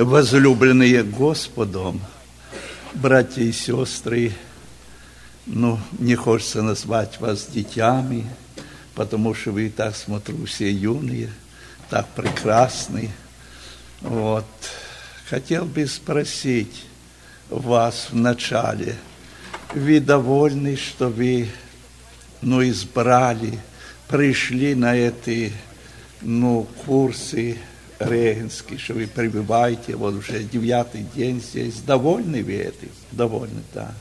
Возлюбленные Господом, братья и сестры, не хочется назвать вас детьми, потому что вы, так смотрю, все юные, так прекрасны. Хотел бы спросить вас вначале, вы довольны, что вы, избрали, пришли на эти, курсы регенские, что вы пребываете, уже 9-й день здесь. Довольны вы этим? Довольны, да.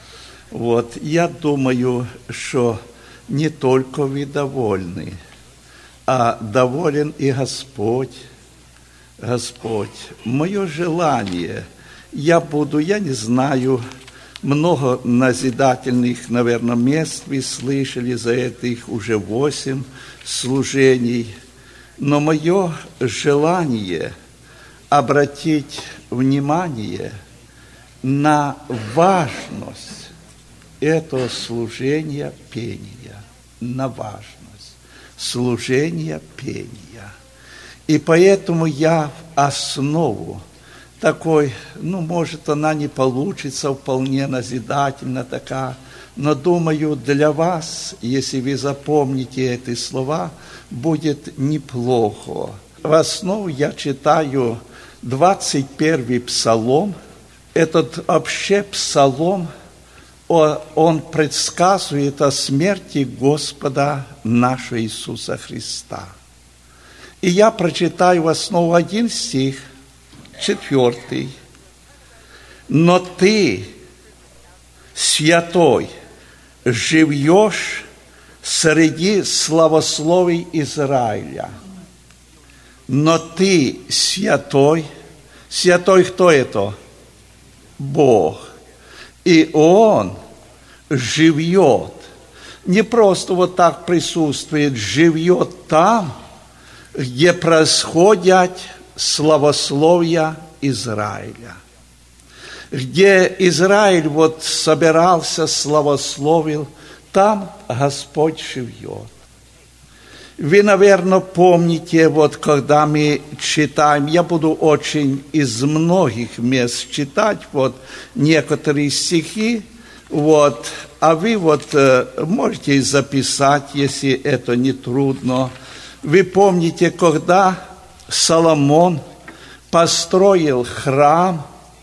Я думаю, что не только вы довольны, а доволен и Господь. Господь, мое желание, я не знаю, много назидательных, наверное, мест вы слышали за этих уже 8 служений, но мое желание обратить внимание на важность этого служения пения, на важность служения пения. И поэтому я в основу такой, может, она не получится вполне назидательно такая, но думаю, для вас, если вы запомните эти слова, будет неплохо. В основу я читаю 21-й псалом. Этот вообще псалом, он предсказывает о смерти Господа нашего Иисуса Христа. И я прочитаю в основу 1 стих, 4. «Но ты, святой, живешь среди славословий Израиля. Но ты святой». Святой кто это? Бог. И Он живет. Не просто так присутствует, живет там, где происходят славословия Израиля. Где Израиль собирался, славословил, там Господь живет. Вы, наверное, помните, когда мы читаем, я буду очень из многих мест читать, некоторые стихи, а вы можете записать, если это не трудно. Вы помните, когда Соломон построил храм,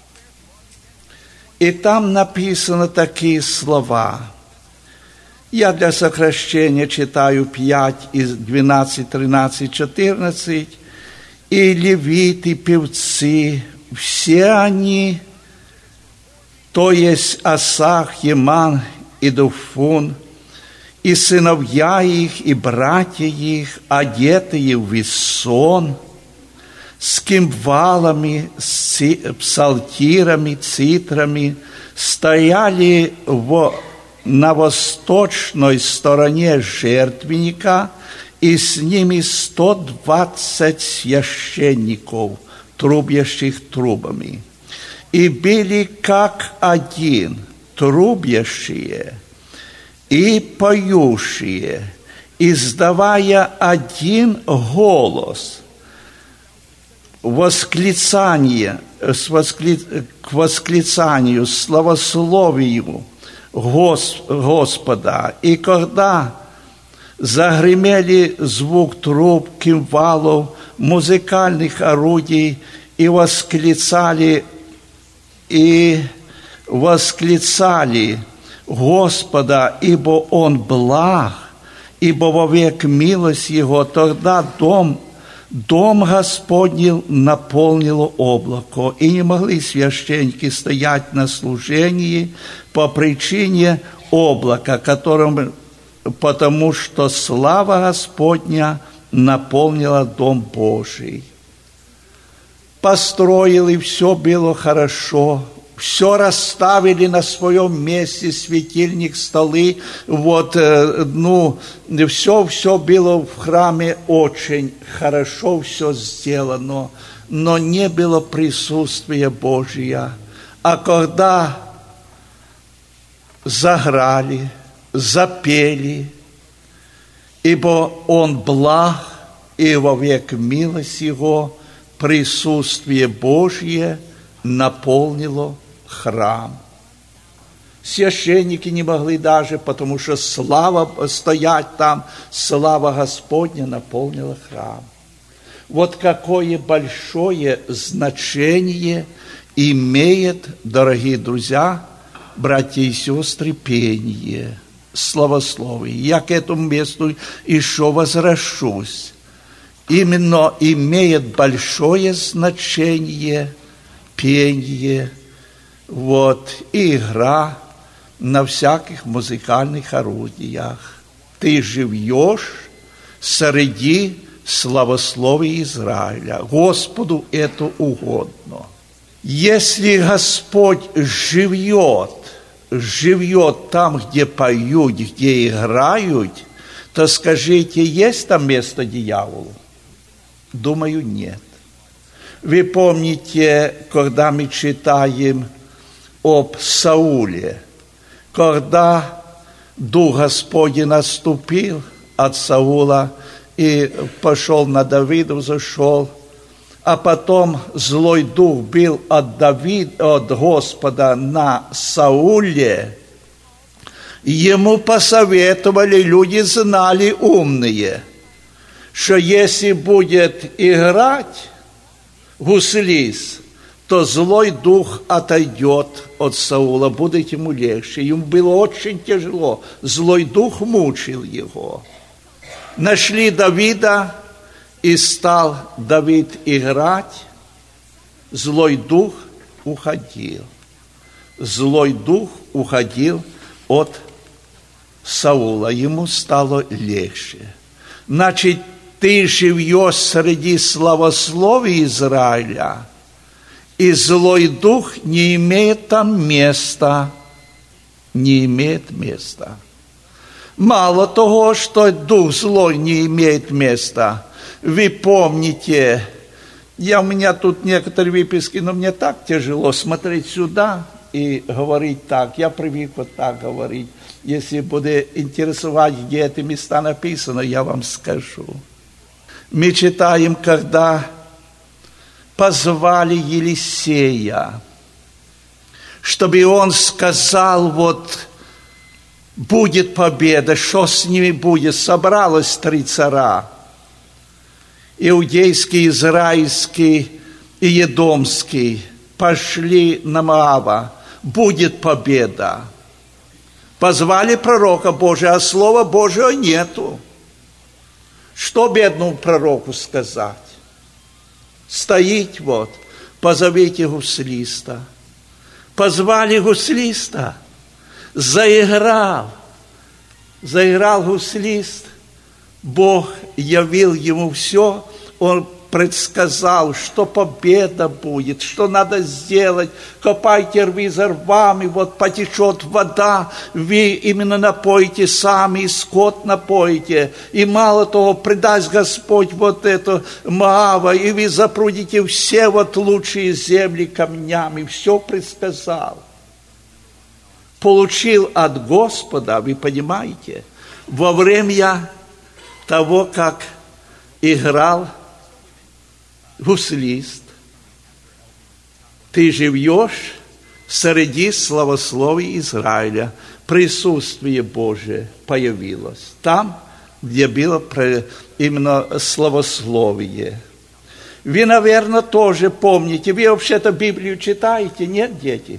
и там написано такие слова. Я для сокращения читаю 5 из 12, 13, 14. «И левиты, певцы, все они, то есть Асах, Еман и Дуфун, и сыновья их, и братья их, одетые в весон, с кимвалами, с псалтирами, цитрами, стояли на восточной стороне жертвенника, и с ними 120 священников, трубящих трубами. И были как один, трубящие и поющие, издавая один голос, к восклицанию, славословию Господа. И когда загремели звук труб, кимвалов, музыкальных орудий, и восклицали Господа, ибо Он благ, ибо вовек милость Его, тогда дом Господний наполнило облако, и не могли священники стоять на служении по причине облака, потому что слава Господня наполнила Дом Божий. Построили, все было хорошо, все расставили на своем месте, светильник, столы, все было в храме очень хорошо, все сделано, но не было присутствия Божия. А когда заграли, запели, ибо Он благ, и вовек милость Его, присутствие Божье наполнило храм. Священники не могли даже, потому что слава стоять там, слава Господня наполнила храм. Вот какое большое значение имеет, дорогие друзья, братья и сестры, пение, славословие. Я к этому месту еще возвращусь. Именно имеет большое значение пение, и игра на всяких музыкальных орудиях. Ты живешь среди славословия Израиля. Господу это угодно. Если Господь живет там, где поют, где играют, то скажите, есть там место дьяволу? Думаю, нет. Вы помните, когда мы читаем об Сауле, когда Дух Господень наступил от Саула и пошел на Давида, зашел, а потом злой дух был от Господа на Сауле, ему посоветовали, люди знали умные, что если будет играть гуслист, то злой дух отойдет от Саула, будет ему легче. Ему было очень тяжело, злой дух мучил его. Нашли Давида, и стал Давид играть, злой дух уходил. Злой дух уходил от Саула, ему стало легче. Значит, ты живешь среди славословия Израиля, и злой дух не имеет там места. Не имеет места. Мало того, что дух злой не имеет места, вы помните, у меня тут некоторые выписки, но мне так тяжело смотреть сюда и говорить так. Я привык вот так говорить. Если будет интересовать, где эти места написаны, я вам скажу. Мы читаем, когда позвали Елисея, чтобы он сказал, будет победа, что с ними будет. Собралось 3 царя. Иудейский, израильский и едомский пошли на Моава. Будет победа. Позвали пророка Божия, а слова Божьего нету. Что бедному пророку сказать? Стоит позовите гуслиста. Позвали гуслиста. Заиграл гуслист. Бог явил ему все, он предсказал, что победа будет, что надо сделать. Копайте рвы за рвами, потечет вода, вы именно напоите сами, и скот напоите. И мало того, придаст Господь это Моава, и вы запрудите все лучшие земли камнями. Все предсказал. Получил от Господа, вы понимаете, во время того, как играл гуслист, ты живешь среди славословия Израиля, присутствие Божие появилось там, где было именно славословие. Вы, наверное, тоже помните, вы вообще-то Библию читаете, нет, дети?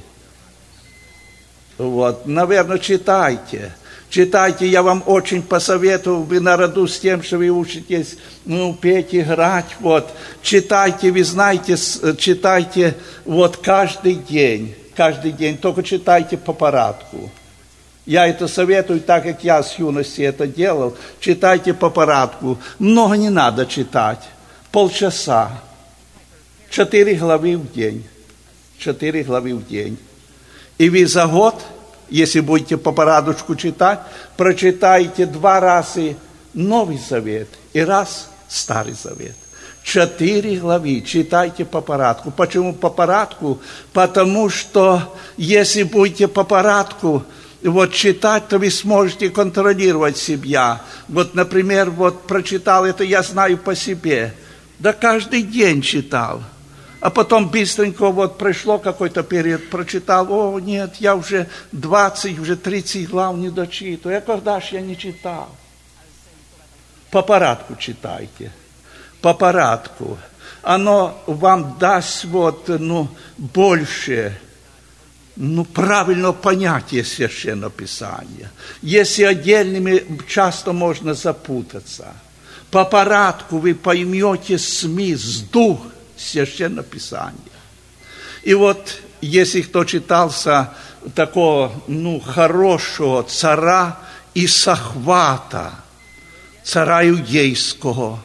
Наверное, читайте. Читайте, я вам очень посоветую, вы наряду с тем, что вы учитесь, петь, играть, читайте, вы знаете, читайте каждый день, только читайте по порядку. Я это советую, так как я с юности это делал, читайте по порядку. Много не надо читать, полчаса, 4 главы в день, 4 главы в день. И вы за год, если будете по порядку читать, прочитайте 2 раза Новый Завет и раз Старый Завет. 4 главы читайте по порядку. Почему по порядку? Потому что если будете по порядку читать, то вы сможете контролировать себя. Например, прочитал это, я знаю по себе. Да каждый день читал. А потом быстренько вот пришло какой-то период, прочитал, о, нет, я уже 20, уже 30 глав не дочитываю. А когда ж я не читал? По порядку читайте. По порядку. Оно вам даст вот, больше, правильного понятия Священного Писания. Если отдельными, часто можно запутаться. По порядку вы поймете смысл, дух Священного Писания. И вот, если кто читался такого, хорошего царя Исахвата, царя иудейского,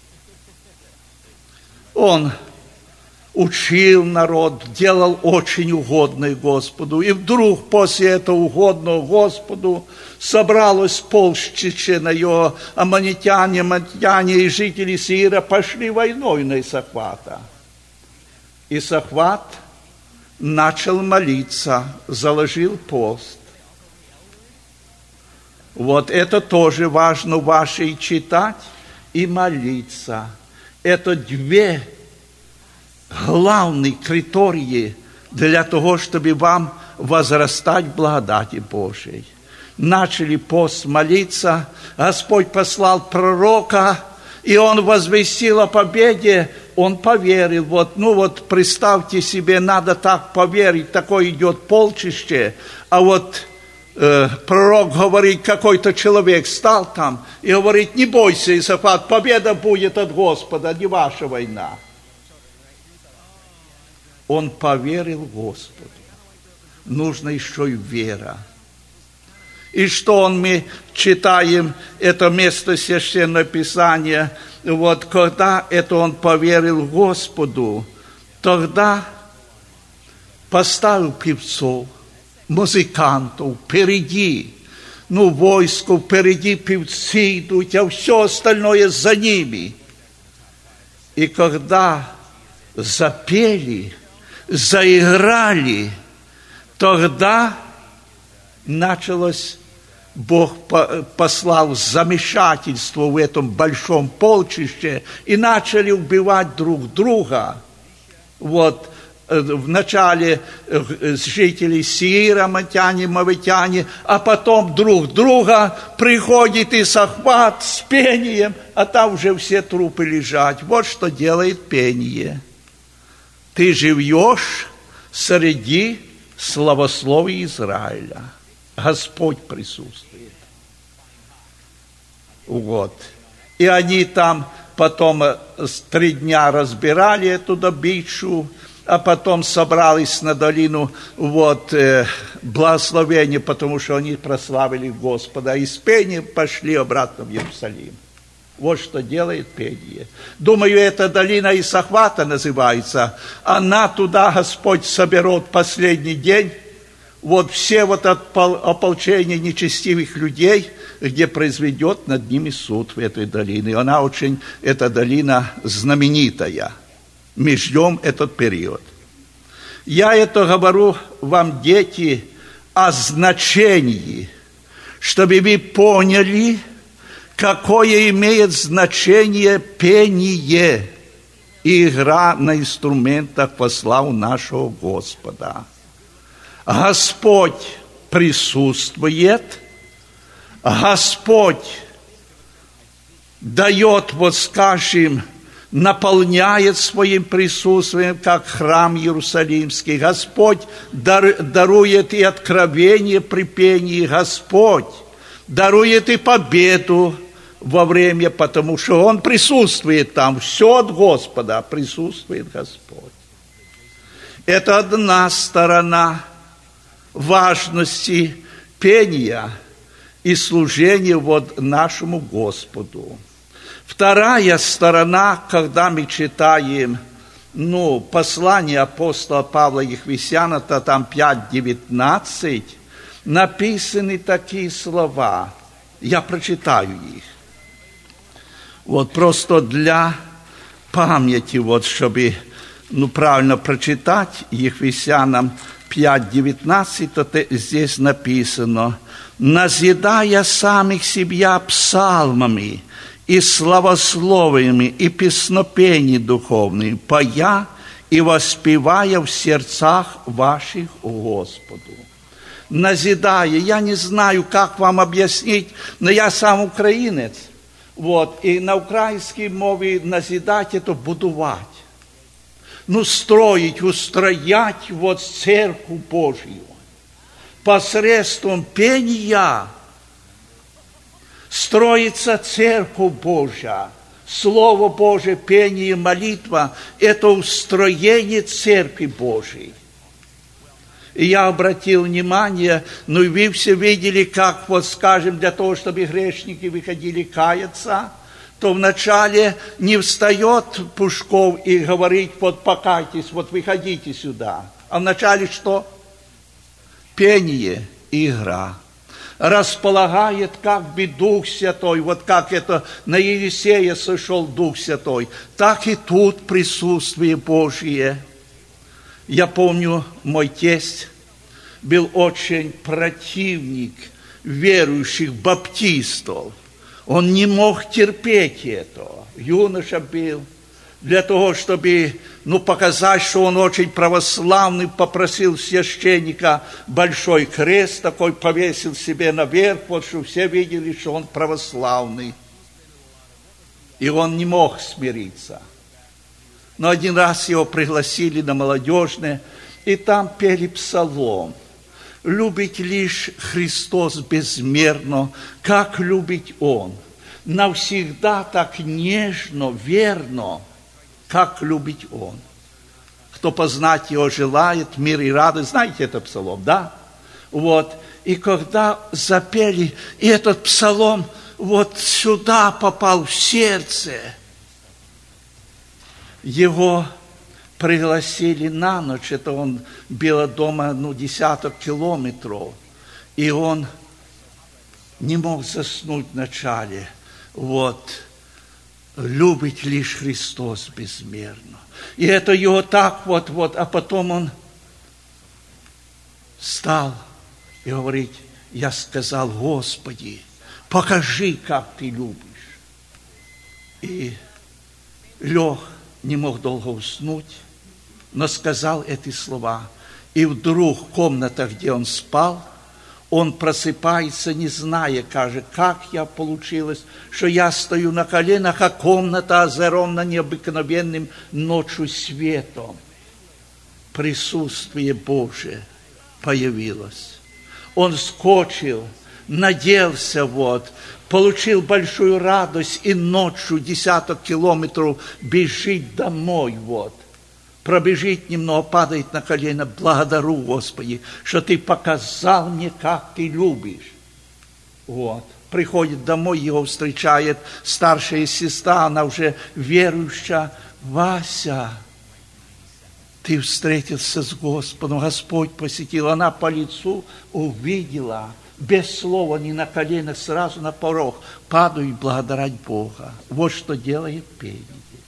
он учил народ, делал очень угодное Господу. И вдруг после этого угодного Господу собралось полчище на его аммонитяне, и жители Сеира пошли войной на Исахвата. Исахват начал молиться, заложил пост. Вот это тоже важно ваше и читать, и молиться. Это две главные критерии для того, чтобы вам возрастать в благодати Божией. Начали пост молиться, Господь послал пророка, и он возвестил о победе, он поверил. Вот представьте себе, надо так поверить, такое идет полчище, а вот пророк говорит, какой-то человек стал там и говорит, не бойся, Иосафат, победа будет от Господа, не ваша война. Он поверил Господу. Нужно еще и вера. И что мы читаем, это место Священного Писания, вот когда это он поверил Господу, тогда поставил певцов, музыкантов впереди, войско впереди, певцы идут, а все остальное за ними. И когда запели, заиграли, тогда началось, Бог послал замешательство в этом большом полчище, и начали убивать друг друга. Вот вначале жители Сеира, матяне, мавитяне, а потом друг друга приходит Исахват с пением, а там уже все трупы лежат. Вот что делает пение. Ты живешь среди славословия Израиля. Господь присутствует. Вот. И они там потом 3 дня разбирали эту добычу, а потом собрались на долину благословения, потому что они прославили Господа. И с пением пошли обратно в Иерусалим. Вот что делает пение. Думаю, эта долина Исахвата называется. Она туда Господь соберет последний день. Вот все ополчение нечестивых людей, где произведет над ними суд в этой долине. И эта долина знаменитая. Мы ждем этот период. Я это говорю вам, дети, о значении, чтобы вы поняли, какое имеет значение пение и игра на инструментах во славу нашего Господа. Господь присутствует, Господь дает, наполняет своим присутствием, как храм Иерусалимский. Господь дарует и откровение при пении. Господь дарует и победу во время, потому что Он присутствует там. Все от Господа, присутствует Господь. Это одна сторона важности пения и служения нашему Господу. Вторая сторона, когда мы читаем, послание апостола Павла Ефесянам, там 5:19, написаны такие слова. Я прочитаю их. Просто для памяти, чтобы правильно прочитать, Ефесянам 5:19, здесь написано: «Назидая самих себя псалмами и славословиями, и песнопений духовными, поя и воспевая в сердцах ваших Господу. Назидая, я не знаю, как вам объяснить, но я сам украинец, вот, и на украинской мове назидать – это будовать. Ну, строить, устроять вот церковь Божью. Посредством пения строится церковь Божья. Слово Божие, пение, молитва – это устроение церкви Божьей. И я обратил внимание, ну и вы все видели, как, вот скажем, для того, чтобы грешники выходили каяться, то вначале не встает Пушков и говорит, вот покайтесь, вот выходите сюда. А вначале что? Пение и игра. Располагает как бы Дух Святой, вот как это на Елисея сошел Дух Святой, так и тут присутствие Божие. Я помню, мой тесть был очень противник верующих баптистов. Он не мог терпеть этого. Юноша был. Для того, чтобы показать, что он очень православный, попросил священника большой крест, такой повесил себе наверх, вот чтобы все видели, что он православный. И он не мог смириться. Но один раз его пригласили на молодежное, и там пели псалом. «Любить лишь Христос безмерно, как любить Он, навсегда так нежно, верно, как любить Он. Кто познать Его желает, мир и радость». Знаете этот псалом, да? Вот. И когда запели, и этот псалом вот сюда попал в сердце, его пригласили на ночь, это он был от дома, десяток километров, и он не мог заснуть вначале. Вот, любить лишь Христос безмерно. И это его так вот, а потом он встал и говорит, я сказал, Господи, покажи, как ты любишь. И лег, не мог долго уснуть, но сказал эти слова. И вдруг в комнате, где он спал, он просыпается, не зная, как я получилось, что я стою на коленах, а комната озарена необыкновенным ночью светом. Присутствие Божие появилось. Он вскочил, наделся получил большую радость и ночью десяток километров бежит домой, пробежит немного, падает на колено, благодарю, Господи, что Ты показал мне, как Ты любишь. Приходит домой, его встречает старшая сестра, она уже верующая. Вася, ты встретился с Господом, Господь посетил. Она по лицу увидела, без слова, не на коленах, сразу на порог, падаю и благодарить Бога. Вот что делает пение.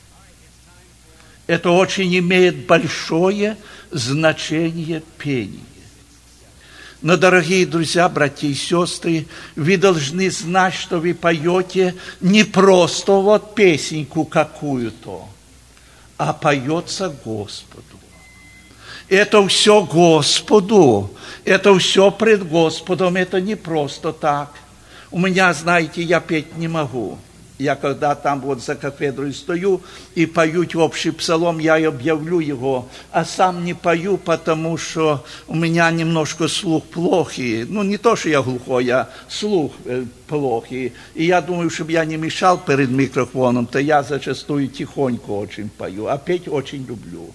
Это очень имеет большое значение пение. Но, дорогие друзья, братья и сестры, вы должны знать, что вы поете не просто песенку какую-то, а поется Господу. Это все Господу, это все пред Господом, это не просто так. У меня, знаете, я петь не могу. Я когда там за кафедрой стою и пою общий псалом, я объявлю его, а сам не пою, потому что у меня немножко слух плохий. Не то, что я глухой, а слух плохий. И я думаю, чтобы я не мешал перед микрофоном, то я зачастую тихонько очень пою, а петь очень люблю.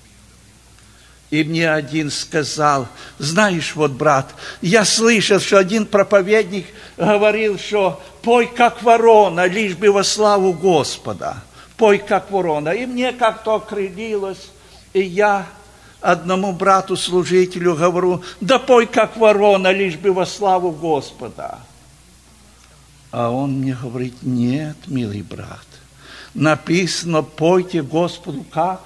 И мне один сказал, знаешь, брат, я слышал, что один проповедник говорил, что пой как ворона, лишь бы во славу Господа. Пой как ворона. И мне как-то окрылилось, и я одному брату-служителю говорю, да пой как ворона, лишь бы во славу Господа. А он мне говорит, нет, милый брат, написано, пойте Господу как?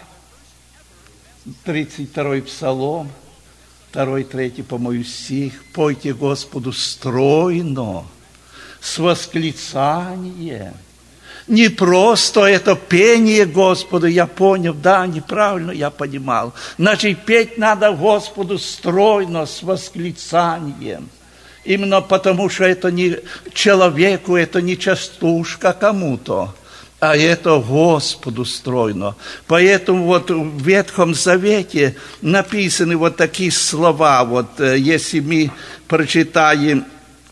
32-й псалом, 2-3, по-моему, стих. Пойте Господу стройно, с восклицанием. Не просто это пение Господу, я понял, да, неправильно я понимал. Значит, петь надо Господу стройно, с восклицанием. Именно потому, что это не человеку, это не частушка кому-то, а это Господу стройно. Поэтому вот в Ветхом Завете написаны вот такие слова, вот если мы прочитаем,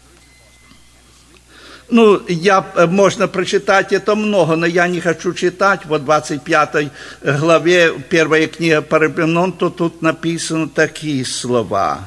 можно прочитать это много, но я не хочу читать, вот в 25 главе, первая книга Паралипоменон, то тут написаны такие слова.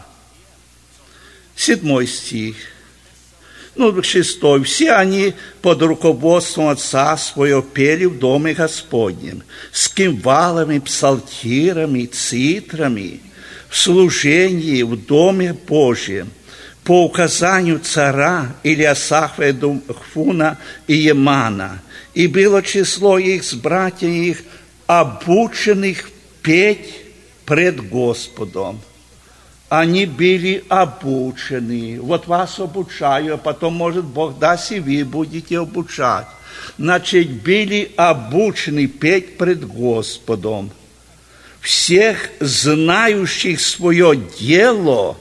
7 стих. 6. «Все они под руководством Отца Своего пели в Доме Господнем, с кимвалами, псалтирами, цитрами, в служении в Доме Божьем, по указанию царя Илиасафа, Дуфуна и Емана. И было число их с братьями их, обученных петь пред Господом». Они были обучены. Вот вас обучаю, а потом, может, Бог даст, и вы будете обучать. Значит, были обучены петь пред Господом. Всех знающих свое дело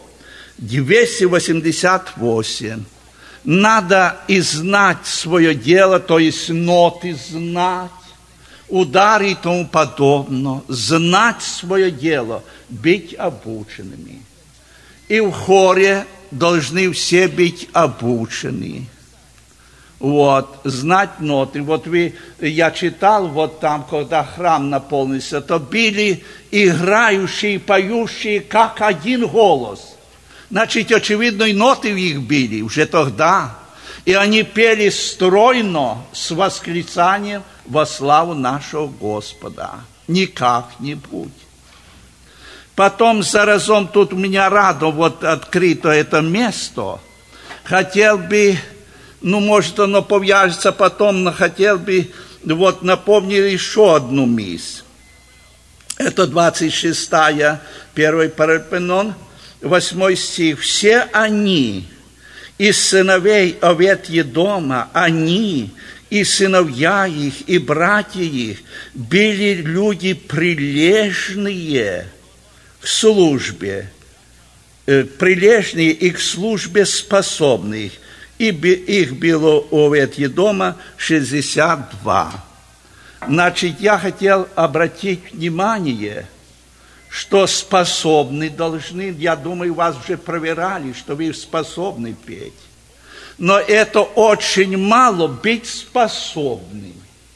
288. Надо и знать свое дело, то есть ноты знать, удары и тому подобное. Знать свое дело, быть обученными. И в хоре должны все быть обучены. Вот, знать ноты. Вот я читал, вот там, когда храм наполнился, то были играющие, поющие, как один голос. Значит, очевидно, и ноты в них были уже тогда. И они пели стройно, с восклицанием во славу нашего Господа. Не как-нибудь. Потом заразом тут у меня радо вот открыто это место. Хотел бы, может оно повяжется потом, но хотел бы вот напомнить еще одну мысль. Это 26-я, 1 Паралипоменон, 8 стих. «Все они, из сыновей овет Едома, они, и сыновья их, и братья их, были люди прилежные к службе, прилежные и к службе способных, и их было у овет Едома 62. Значит, я хотел обратить внимание, что способны должны, я думаю, вас уже проверяли, что вы способны петь. Но это очень мало быть способным.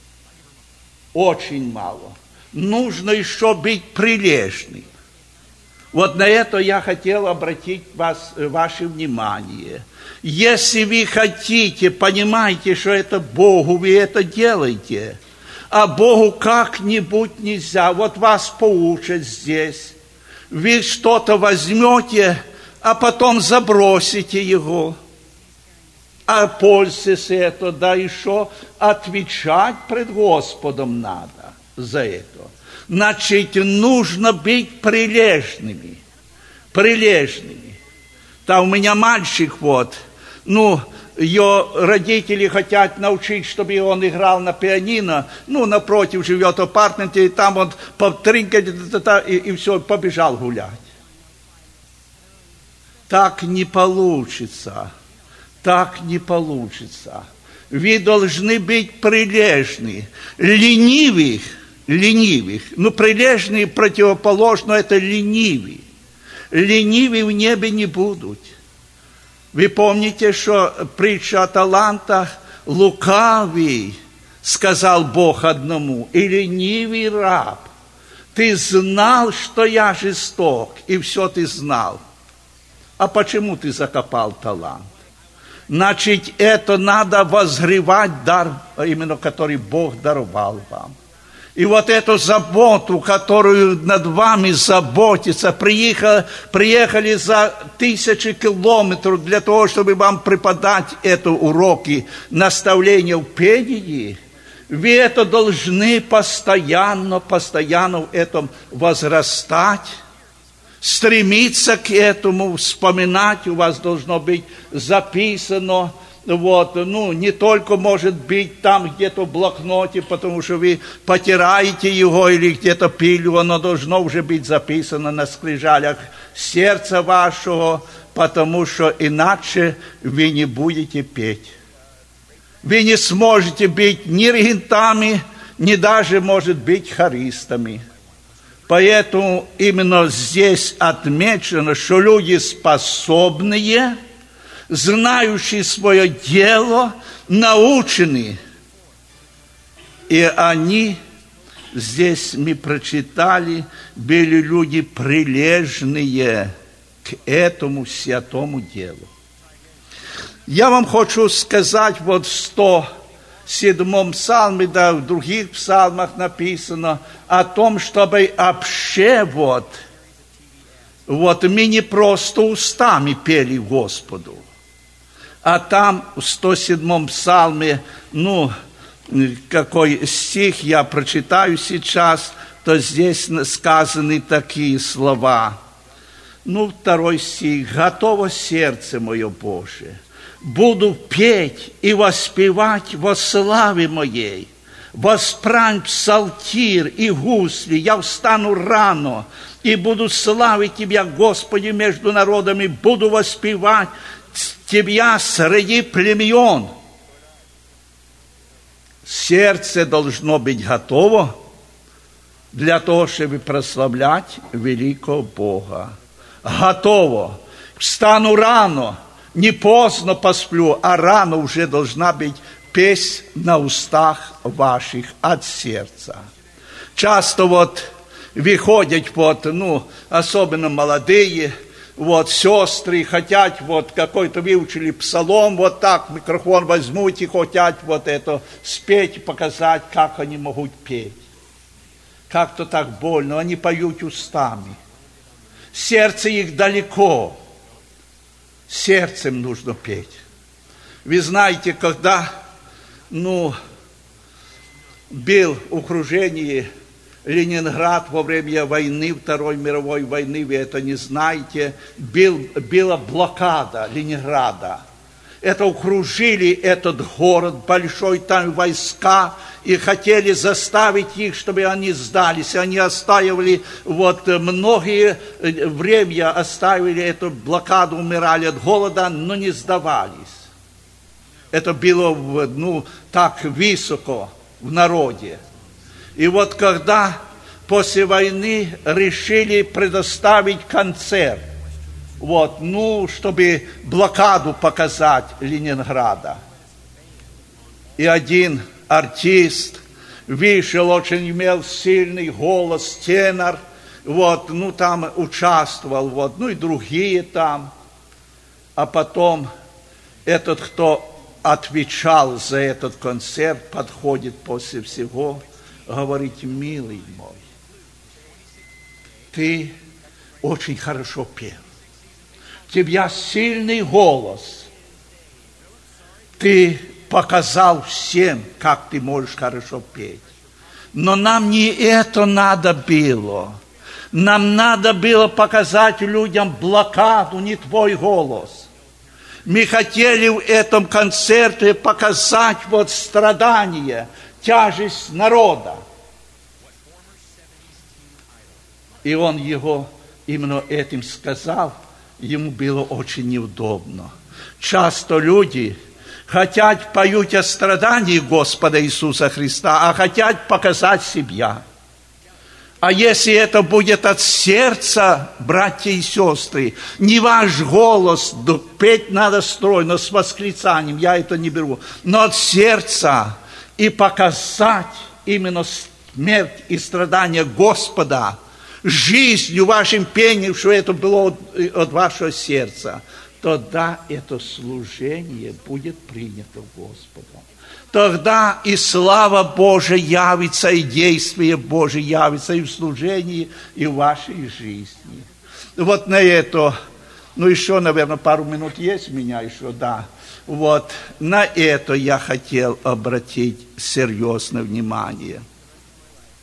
Очень мало. Нужно еще быть прилежным. Вот на это я хотел обратить ваше внимание. Если вы хотите, понимаете, что это Богу, вы это делаете. А Богу как-нибудь нельзя. Вот вас поучат здесь. Вы что-то возьмете, а потом забросите его. А пользуясь это, да еще отвечать пред Господом надо за это. Значит, нужно быть прилежными. Прилежными. Там у меня мальчик вот, ее родители хотят научить, чтобы он играл на пианино, напротив живет апартамент, и там он потринкает, и все, побежал гулять. Так не получится. Так не получится. Вы должны быть прилежны. Ленивых, прилежные противоположно это ленивые. Ленивые в небе не будут. Вы помните, что притча о талантах, лукавый, сказал Бог одному, и ленивый раб. Ты знал, что я жесток, и все ты знал. А почему ты закопал талант? Значит, это надо возгревать дар, именно который Бог даровал вам. И вот эту заботу, которую над вами заботится, приехали за 1000 километров для того, чтобы вам преподать эти уроки, наставления в пении, вы это должны постоянно в этом возрастать, стремиться к этому, вспоминать, у вас должно быть записано вот, не только может быть там где-то в блокноте, потому что вы потираете его или где-то пили, оно должно уже быть записано на скрижалях сердца вашего, потому что иначе вы не будете петь. Вы не сможете быть ни регентами, ни даже, может быть, хористами. Поэтому именно здесь отмечено, что люди способные, знающие свое дело, научены. И они, здесь мы прочитали, были люди прилежные к этому святому делу. Я вам хочу сказать, вот в 107-м псалме, да, в других псалмах написано о том, чтобы вообще мы не просто устами пели Господу, а там в 107-м псалме, какой стих я прочитаю сейчас, то здесь сказаны такие слова. 2 стих. «Готово сердце мое, Боже, буду петь и воспевать во славе моей. Воспрань псалтирь и гусли, я встану рано и буду славить Тебя, Господи, между народами, буду воспевать Тебя среди племен». Сердце должно быть готово для того, чтобы прославлять великого Бога. Готово. Встану рано, не поздно посплю, а рано уже должна быть песнь на устах ваших от сердца. Часто выходят особенно молодые, сестры хотят, какой-то выучили псалом, так микрофон возьмут и хотят это спеть, показать, как они могут петь. Как-то так больно, они поют устами. Сердце их далеко. Сердцем нужно петь. Вы знаете, когда, был в окружении Ленинград во время войны, Второй мировой войны, вы это не знаете, была блокада Ленинграда. Это окружили этот город большой, там войска, и хотели заставить их, чтобы они сдались. Они оставили, многие время оставили эту блокаду, умирали от голода, но не сдавались. Это было, так высоко в народе. И когда после войны решили предоставить концерт, чтобы блокаду показать Ленинграда. И один артист вышел, очень имел сильный голос, тенор, там участвовал, и другие там. А потом этот, кто отвечал за этот концерт, подходит после всего, говорит: милый мой, ты очень хорошо пел. У тебя сильный голос. Ты показал всем, как ты можешь хорошо петь. Но нам не это надо было. Нам надо было показать людям блокаду, не твой голос. Мы хотели в этом концерте показать страдание, тяжесть народа. И он его именно этим сказал. Ему было очень неудобно. Часто люди хотят поют о страдании Господа Иисуса Христа, а хотят показать себя. А если это будет от сердца, братья и сестры, не ваш голос, петь надо стройно, с восклицанием, я это не беру, но от сердца и показать именно смерть и страдания Господа, жизнью вашим пением, что это было от вашего сердца, тогда это служение будет принято Господом. Тогда и слава Божия явится, и действие Божие явится и в служении, и в вашей жизни. На это, еще, наверное, пару минут есть у меня еще, да. На это я хотел обратить серьезное внимание.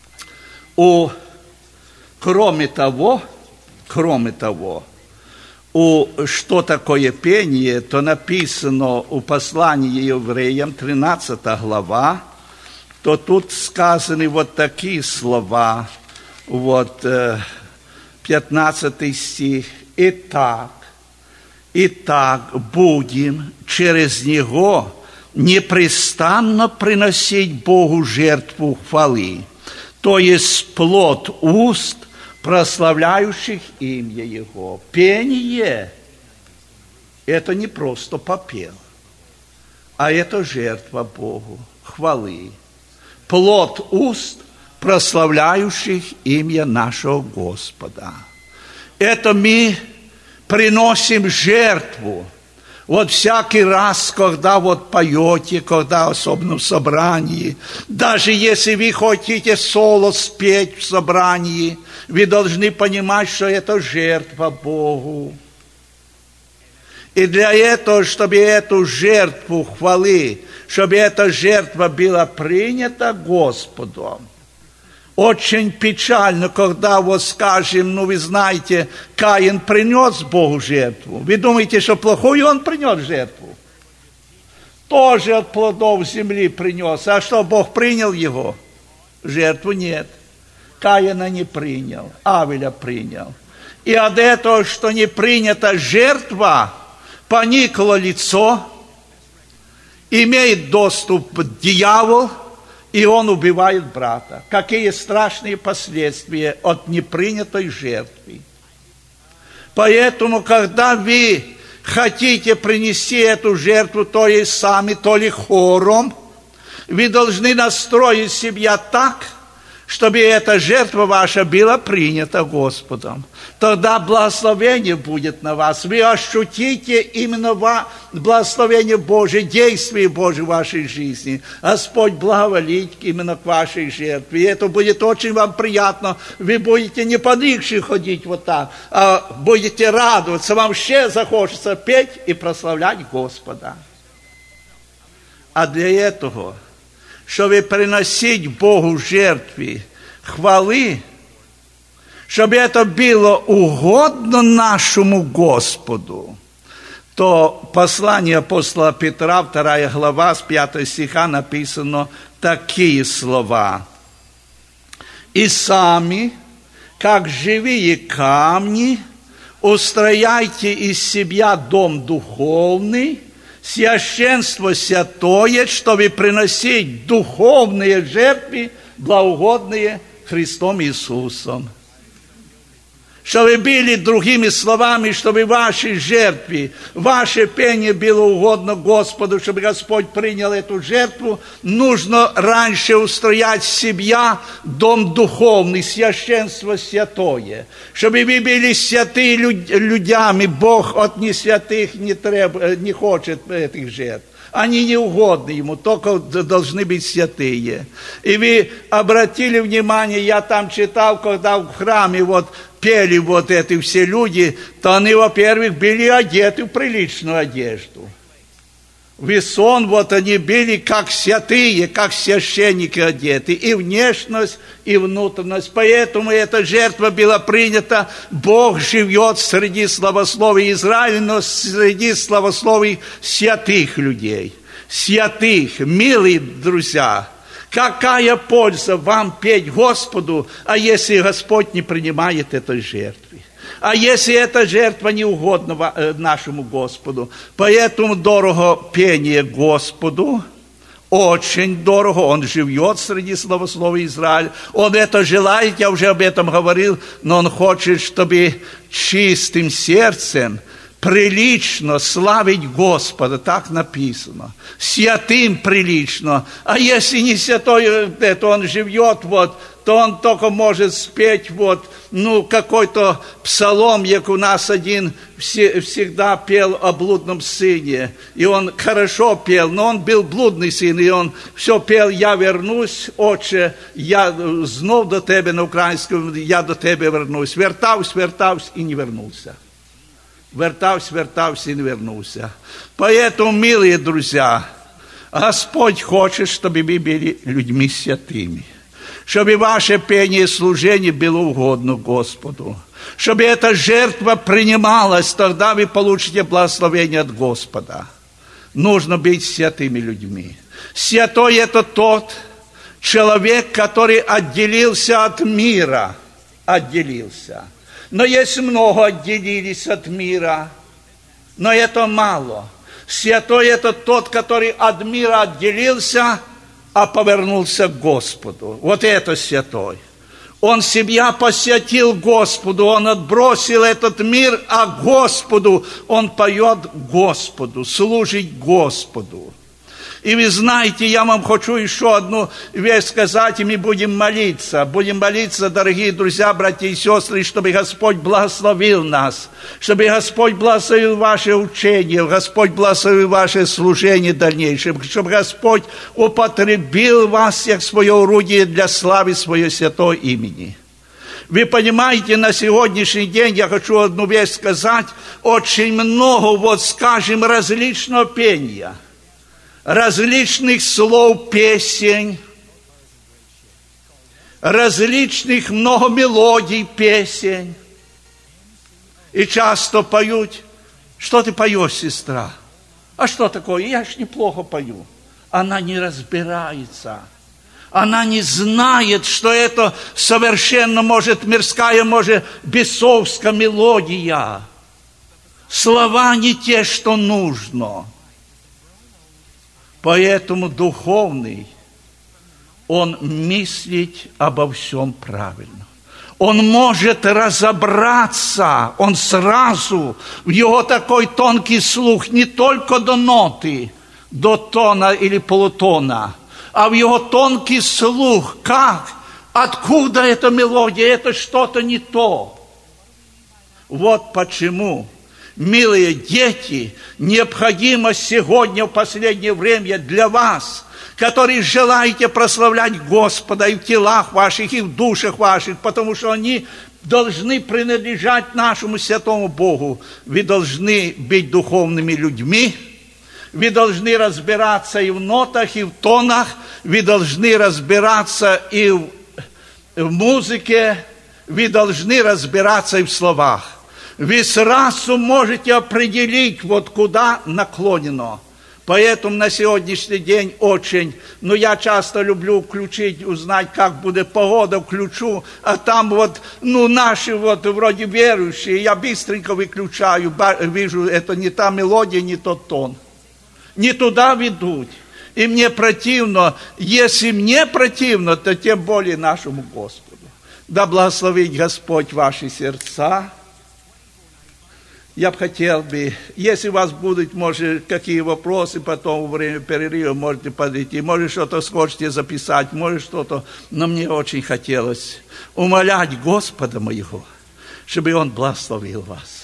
Кроме того, что такое пение, то написано у послании евреям, 13 глава, то тут сказаны вот такие слова, 15 стих. Итак, будем через Него непрестанно приносить Богу жертву хвалы, то есть плод уст, прославляющих имя Его. Пение – это не просто попел, а это жертва Богу, хвалы. Плод уст, прославляющих имя нашего Господа. Это мы приносим жертву. Вот всякий раз, когда вот поете, когда особенно в собрании, даже если вы хотите соло спеть в собрании, вы должны понимать, что это жертва Богу. И для этого, чтобы эту жертву хвалы, чтобы эта жертва была принята Господом, очень печально, когда вот скажем, вы знаете, Каин принес Богу жертву. Вы думаете, что плохую он принес жертву? Тоже от плодов земли принес. А что, Бог принял его? Жертву нет. Каина не принял, Авеля принял. И от этого, что не принята жертва, поникло лицо, имеет доступ дьявол, и он убивает брата. Какие страшные последствия от непринятой жертвы. Поэтому, когда вы хотите принести эту жертву, то есть сами, то ли хором, вы должны настроить себя так, чтобы эта жертва ваша была принята Господом. Тогда благословение будет на вас. Вы ощутите именно благословение Божие, действие Божие в вашей жизни. Господь благоволит именно к вашей жертве. И это будет очень вам приятно. Вы будете не поникши ходить вот так, а будете радоваться. Вам все захочется петь и прославлять Господа. А для этого, чтобы приносить Богу жертвы хвалы, чтобы это было угодно нашему Господу, то послание апостола Петра, 2 глава, с 5 стиха написано такие слова. «И сами, как живые камни, устрояйте из себя дом духовный, священство святое, чтобы приносить духовные жертвы, благоугодные Христом Иисусом». Чтобы были, другими словами, чтобы ваши жертвы, ваше пение было угодно Господу, чтобы Господь принял эту жертву, нужно раньше устроять в себя дом духовный, священство святое. Чтобы вы были святые людьми, Бог от несвятых не хочет этих жертв. Они не угодны Ему, только должны быть святые. И вы обратили внимание, я там читал, когда в храме пели эти все люди, то они, во-первых, были одеты в приличную одежду. В сон они были как святые, как священники одеты, и внешность, и внутренность. Поэтому эта жертва была принята. Бог живет среди славословий Израиля, но среди славословий святых людей. Святых, милые друзья, какая польза вам петь Господу, а если Господь не принимает этой жертвы? А если эта жертва не угодна нашему Господу? Поэтому дорого пение Господу, очень дорого. Он живет среди славословий Израиля. Он это желает, я уже об этом говорил, но Он хочет, чтобы чистым сердцем прилично славить Господа, так написано. Святым прилично. А если не святой, то он живет, то он только может спеть какой-то псалом, как у нас один всегда пел о блудном сыне. И он хорошо пел, но он был блудный сын, и он все пел: «Я вернусь, отче, я знов до тебе», на украинском, «Я до тебе вернусь». Вертавсь и не вернулся. Вертався и не вернулся. Поэтому, милые друзья, Господь хочет, чтобы мы были людьми святыми. Чтобы ваше пение и служение было угодно Господу. чтобы эта жертва принималась, тогда вы получите благословение от Господа. Нужно быть святыми людьми. Святой – это тот человек, который отделился от мира. Отделился. Но есть много отделились от мира, но это мало. Святой – это тот, который от мира отделился, а повернулся к Господу. Вот это святой. Он себя посвятил Господу, он отбросил этот мир, а Господу он поет Господу, служит Господу. И вы знаете, я вам хочу еще одну вещь сказать, и мы будем молиться. Будем молиться, дорогие друзья, братья и сестры, чтобы Господь благословил нас, чтобы Господь благословил ваше учение, Господь благословил ваше служение дальнейшее, чтобы Господь употребил вас как свое орудие для славы своего святого имени. Вы понимаете, на сегодняшний день, я хочу одну вещь сказать, очень много, вот скажем, различного пения, различных слов песен, различных много мелодий песен. И часто поют. Что ты поешь, сестра? А что такое? Я ж неплохо пою. Она не разбирается. Она не знает, что это совершенно, может, мирская, может, бесовская мелодия. Слова не те, что нужно. Поэтому духовный, он мыслит обо всем правильно. Он может разобраться, он сразу, в его такой тонкий слух, не только до ноты, до тона или полутона, а в его тонкий слух, как, откуда эта мелодия, это что-то не то. Вот почему, милые дети, необходимо сегодня, в последнее время для вас, которые желаете прославлять Господа и в телах ваших, и в душах ваших, потому что они должны принадлежать нашему святому Богу. Вы должны быть духовными людьми, вы должны разбираться и в нотах, и в тонах, вы должны разбираться и в музыке, вы должны разбираться и в словах. Вы сразу можете определить, вот куда наклонено. Поэтому на сегодняшний день очень, я часто люблю включить, узнать, как будет погода, включу, а там вот, наши вот вроде верующие, я быстренько выключаю, вижу, это не та мелодия, не тот тон. Не туда ведут. И мне противно, если мне противно, то тем более нашему Господу. Да благословит Господь ваши сердца. Я бы хотел, если у вас будут, может, какие вопросы, потом во время перерыва можете подойти, может, что-то сможете записать, может, что-то, но мне очень хотелось умолять Господа моего, чтобы Он благословил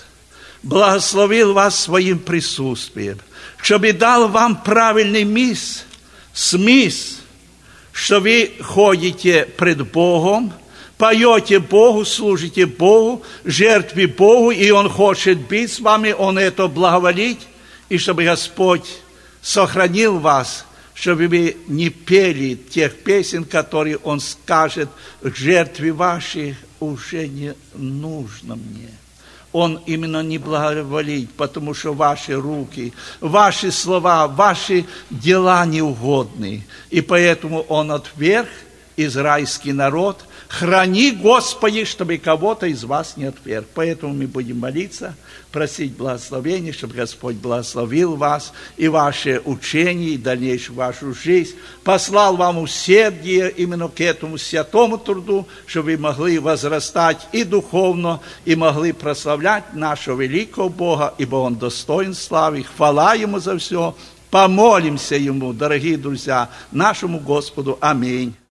вас своим присутствием, чтобы дал вам правильный смысл, что вы ходите пред Богом, поете Богу, служите Богу, жертве Богу, и Он хочет быть с вами, Он это благоволит, и чтобы Господь сохранил вас, чтобы вы не пели тех песен, которые Он скажет, к жертве вашей уже не нужно мне. Он именно не благоволит, потому что ваши руки, ваши слова, ваши дела неугодны. И поэтому Он отверг израильский народ. Храни, Господи, чтобы кого-то из вас не отверг. Поэтому мы будем молиться, просить благословения, чтобы Господь благословил вас и ваше учение, и дальнейшую вашу жизнь. Послал вам усердие именно к этому святому труду, чтобы вы могли возрастать и духовно, и могли прославлять нашего великого Бога, ибо Он достоин славы. Хвала Ему за все. Помолимся Ему, дорогие друзья, нашему Господу. Аминь.